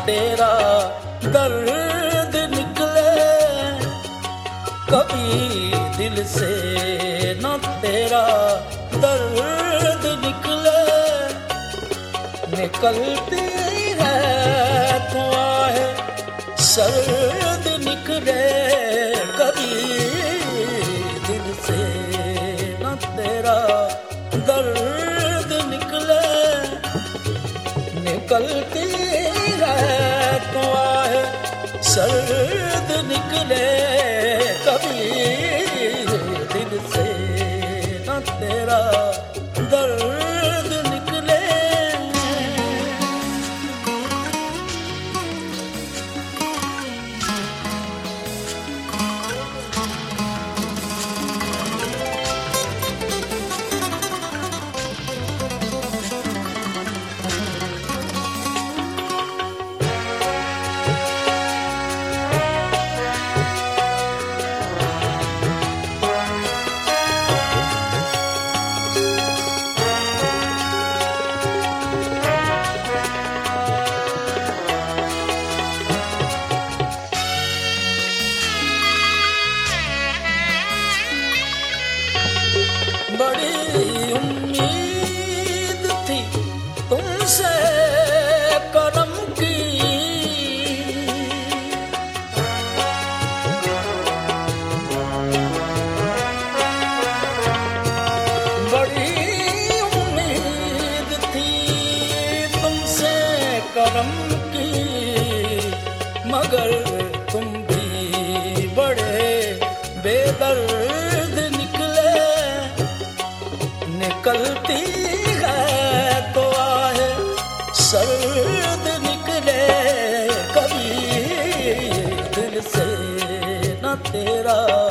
तेरा दर्द निकले, कभी दिल से न तेरा दर्द निकले। निकलती है तो आहे सर्द निकले, कभी दिल से न तेरा दर्द निकले। निकलती है तो आहे सर्द निकले, कभी दिल से न तेरा दर्द निकले। बड़ी उम्मीद थी तुमसे करम की, बड़ी उम्मीद थी तुमसे करम की, मगर तुम भी बड़े बेदर्द निकले। निकलती है तो आहे सर्द निकले, कभी दिल से न तेरा